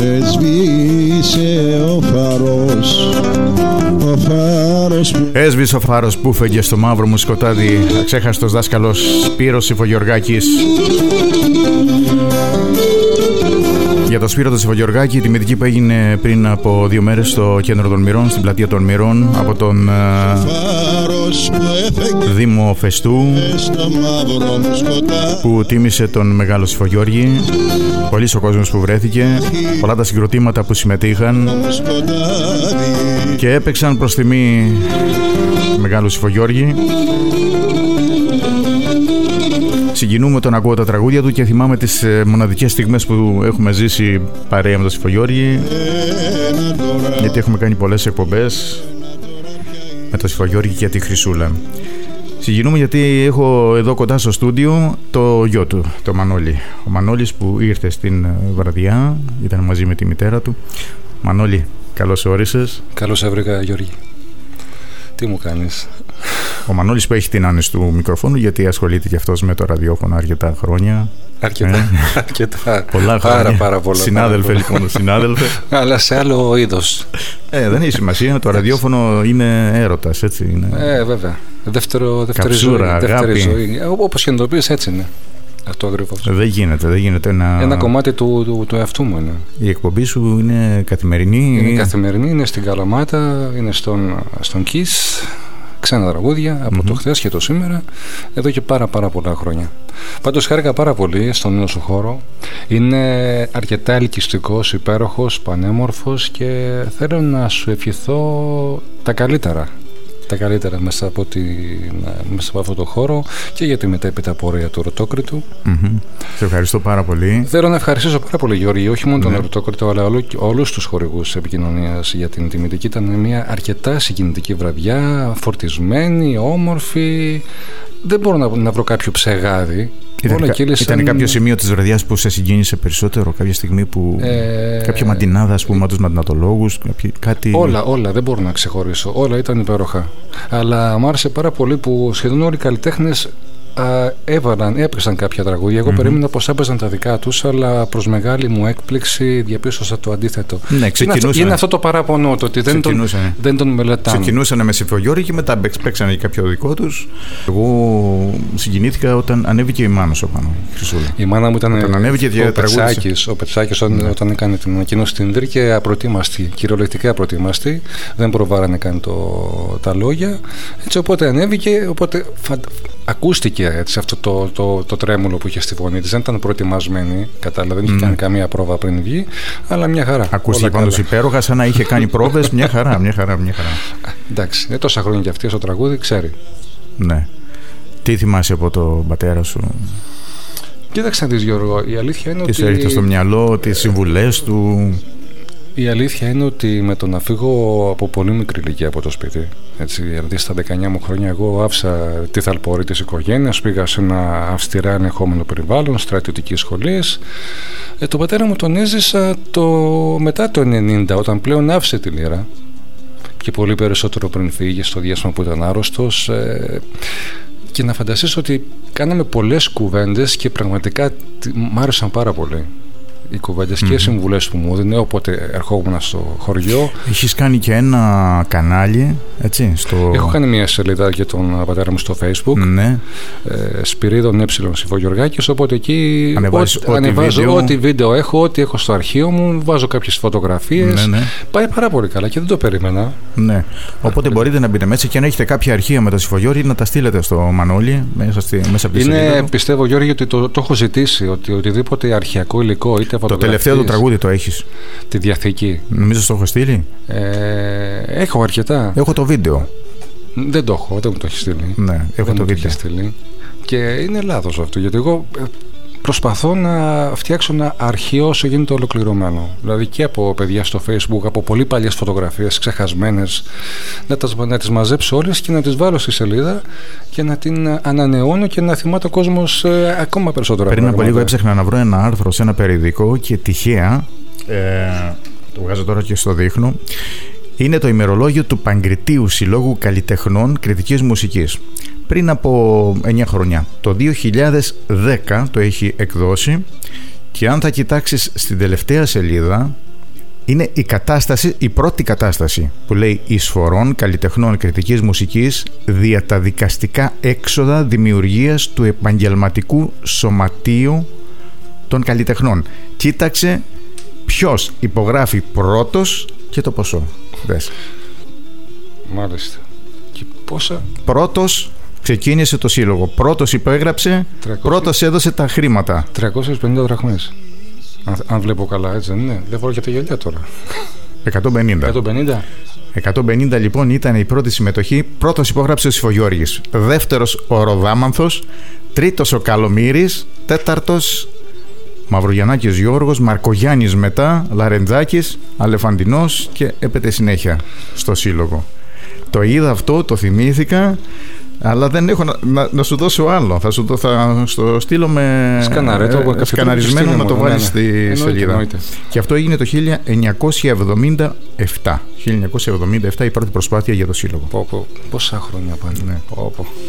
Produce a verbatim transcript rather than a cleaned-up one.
Έσβησε ο φάρος, ο φάρος που... Έσβησε ο φάρος που φέγγε στο μαύρο μου σκοτάδι. Αξέχαστος δάσκαλος Σπύρος Υφογεωργάκης. Για το Σπύρο του Υφογεωργάκη, η τιμητική που έγινε πριν από δύο μέρες στο κέντρο των Μυρών, στην πλατεία των Μυρών, από τον uh, Δήμο Φεστού, που τίμησε τον Μεγάλο Υφογεώργη. Πολύς ο κόσμος που βρέθηκε, πολλά τα συγκροτήματα που συμμετείχαν και έπαιξαν προς τιμή Μεγάλου Υφογεώργη. Συγκινούμε τον ακούω τα τραγούδια του και θυμάμαι τις ε, μοναδικές στιγμές που έχουμε ζήσει παρέα με τον Υφογεώργη, γιατί έχουμε κάνει πολλές εκπομπές με τον Υφογεώργη και τη Χρυσούλα. Συγκινούμε γιατί έχω εδώ κοντά στο στούντιο το γιο του, το Μανώλη. Ο Μανώλης που ήρθε στην βραδιά, ήταν μαζί με τη μητέρα του. Μανώλη, καλώς όρισες. Καλώς έβρεκα, Γιώργη. Τι μου κάνεις? Ο Μανώλης που έχει την άνεση του μικροφόνου, γιατί ασχολείται και αυτός με το ραδιόφωνο αρκετά χρόνια. Αρκετά, ε? αρκετά. Πολλά χρόνια. Πάρα, πάρα πολλά. Συνάδελφε, πάρα πολλά. Λοιπόν, συνάδελφε. Αλλά σε άλλο είδος. Ε, δεν έχει σημασία. Το ραδιόφωνο είναι έρωτας, έτσι είναι. Ε, βέβαια. Δεύτερο, δεύτερη Καψούρα, ζωή. αγάπη. Δεύτερη ζωή. Όπως και να το πεις, έτσι είναι. Αυτό ακριβώς. Δεν γίνεται, δεν γίνεται. Ένα, ένα κομμάτι του, του, του εαυτού μου είναι. Η εκπομπή σου είναι καθημερινή. Είναι ή... καθημερινή, είναι στην Καλαμάτα, είναι στον, στον Kiss. Ξένα τραγούδια από mm-hmm. το χθες και το σήμερα, εδώ και πάρα πάρα πολλά χρόνια. Πάντως χάρηκα πάρα πολύ στον νέο σου χώρο. Είναι αρκετά ελκυστικός, υπέροχος, πανέμορφος και θέλω να σου ευχηθώ τα καλύτερα. Τα καλύτερα μέσα από, τη, μέσα από αυτό το χώρο και για τη μετέπειτα πορεία του Ρωτόκριτου. Mm-hmm. Σε ευχαριστώ πάρα πολύ. Θέλω να ευχαριστήσω πάρα πολύ, Γιώργη, όχι μόνο τον Ρωτόκριτο, αλλά όλο, όλους τους χορηγούς επικοινωνίας για την τιμητική. Ήταν μια αρκετά συγκινητική βραδιά, φορτισμένη, όμορφη. Δεν μπορώ να, να βρω κάποιο ψεγάδι. Ήταν, κα, κύλησαν... ήταν κάποιο σημείο της βραδιάς που σε συγκίνησε περισσότερο, κάποια στιγμή που. Ε... κάποια μαντινάδα, ας πούμε, με τους μαντινατολόγους, κάτι. Όλα, όλα, δεν μπορώ να ξεχωρίσω. Όλα ήταν υπέροχα. Αλλά μου άρεσε πάρα πολύ που σχεδόν όλοι οι καλλιτέχνες α, έβαλαν, έπαιξαν κάποια τραγούδια. Εγώ mm-hmm. περίμενα πως έπαιζαν τα δικά τους, αλλά προς μεγάλη μου έκπληξη διαπίστωσα το αντίθετο. Ναι, ξεκινούσαν. Είναι, είναι αυτό το παράπονο, το ότι δεν τον, δεν τον μελετάνε. Ξεκινούσαν με Υφογεώργη και μετά παίξανε κάποιο δικό τους. Εγώ συγκινήθηκα όταν ανέβηκε η μάνα σου πάνω, η Χρυσούλα. Η μάνα μου ήταν όταν ανέβηκε ο, ο Πετσάκης, ο Πετσάκης όταν, ναι. όταν έκανε την ανακοίνωση στην Ινδρή και απροετοίμαστη, κυριολεκτικά απροετοίμαστη. Δεν προβάρανε καν το, τα λόγια. Έτσι, οπότε ανέβηκε, οπότε φα, ακούστηκε. Έτσι, αυτό το, το, το τρέμουλο που είχε στη φωνή της. Δεν ήταν προετοιμασμένη, κατάλαβα, δεν είχε mm. κάνει καμία πρόβα πριν βγει, αλλά μια χαρά. Ακούστηκε πάντως υπέροχα, σαν να είχε κάνει πρόβες, μια χαρά, μια χαρά, μια χαρά. Εντάξει, είναι τόσα χρόνια και αυτή στο τραγούδι, ξέρει. Ναι. Τι θυμάσαι από τον πατέρα σου? Κοίταξε να δεις, Γιώργο, η αλήθεια είναι τι ότι. Τι σου έρχεται στο μυαλό, τις συμβουλές του? Η αλήθεια είναι ότι με το να φύγω από πολύ μικρή ηλικία από το σπίτι, έτσι, δηλαδή στα δεκαεννιά μου χρόνια, εγώ άφησα τη θαλπορή της οικογένειας, πήγα σε ένα αυστηρά ελεγχόμενο περιβάλλον, στρατιωτικής σχολής. Ε, τον πατέρα μου τον έζησα το, μετά το ενενήντα, όταν πλέον άφησε τη λύρα και πολύ περισσότερο πριν φύγει στο διάστημα που ήταν άρρωστος. Ε, και να φανταστείς ότι κάναμε πολλές κουβέντες και πραγματικά μ' άρεσαν πάρα πολύ οι κουβέντες mm-hmm. και οι συμβουλές που μου έδινε, οπότε ερχόμουν στο χωριό. Έχεις κάνει και ένα κανάλι, έτσι, στο... Έχω κάνει μια σελίδα για τον πατέρα μου στο Facebook, ναι. ε, Σπυρίδων Ε Υφογεωργάκης, οπότε εκεί ανεβάζω ό,τι, ανεβάζω βίντεο. ό,τι βίντεο έχω, ό,τι έχω στο αρχείο μου, βάζω κάποιες φωτογραφίες, ναι, ναι. Πάει πάρα πολύ καλά και δεν το περίμενα. Ναι. Οπότε ε, μπορείτε να μπείτε μέσα και αν έχετε κάποια αρχεία με το Υφογεώργη να τα στείλετε στο Μανώλη μέσα, στη, μέσα από τη είναι, σελίδα. Πιστεύω, Γιώργη, ότι το, το έχω ζητήσει, ότι οτιδήποτε αρχαιακό υλικό, είτε το τελευταίο του τραγούδι το έχεις? Τη Διαθήκη. Νομίζω το έχω στείλει. Ε, έχω αρκετά. Έχω το βίντεο. Δεν το έχω, δεν μου το έχει στείλει. Ναι, έχω δεν το βίντεο. Το έχει στείλει. Και είναι λάθος αυτό, γιατί εγώ προσπαθώ να φτιάξω ένα αρχείο όσο γίνεται ολοκληρωμένο. Δηλαδή και από παιδιά στο Facebook, από πολύ παλιές φωτογραφίες ξεχασμένες, να, τας, να τις μαζέψω όλες και να τις βάλω στη σελίδα και να την ανανεώνω και να θυμάται ο κόσμος ε, ακόμα περισσότερα. Πριν από λίγο έψαχνα να βρω ένα άρθρο σε ένα περιοδικό και τυχαία, ε, το βγάζω τώρα και στο δείχνω, είναι το ημερολόγιο του Παγκριτίου Συλλόγου Καλλιτεχνών Κριτικής Μουσικής. Πριν από εννιά χρόνια, το δύο χιλιάδες δέκα το έχει εκδώσει και αν θα κοιτάξεις στην τελευταία σελίδα Είναι η κατάσταση, η πρώτη κατάσταση που λέει εισφορών καλλιτεχνών κριτικής μουσικής δια τα δικαστικά έξοδα δημιουργίας του επαγγελματικού σωματείου των καλλιτεχνών. Κοίταξε ποιος υπογράφει πρώτος και το ποσό. Δες. Μάλιστα. Και πόσα... Πρώτος ξεκίνησε το σύλλογο. Πρώτος υπέγραψε, τριακόσια... πρώτος έδωσε τα χρήματα. τριακόσιες πενήντα δραχμές. Αν, αν βλέπω καλά, έτσι δεν είναι? Δεν φορώ και τα γυαλιά τώρα. εκατόν πενήντα. εκατόν πενήντα. εκατόν πενήντα λοιπόν ήταν η πρώτη συμμετοχή. Πρώτος υπόγραψε ο Σιφογιώργης. Δεύτερος ο Ροδάμανθος. Τρίτος ο Καλομύρης. Τέταρτος Μαυρογιαννάκης Γιώργος. Μαρκογιάννης μετά. Λαρεντζάκης. Αλεφαντινός. Και έπεται συνέχεια στο σύλλογο. Το είδα αυτό, το θυμήθηκα. Αλλά δεν έχω να, να, να σου δώσω άλλο. Θα σου το θα στο στείλω με Σκαναρέ, το, ε, σκαναρισμένο να το βάλεις ναι, στη εννοείται, σελίδα. Εννοείται. Και αυτό έγινε το χίλια εννιακόσια εβδομήντα επτά. χίλια εννιακόσια εβδομήντα επτά η πρώτη προσπάθεια για το σύλλογο. Πω, πω. Πόσα χρόνια πάνε. Ναι. Πω, πω.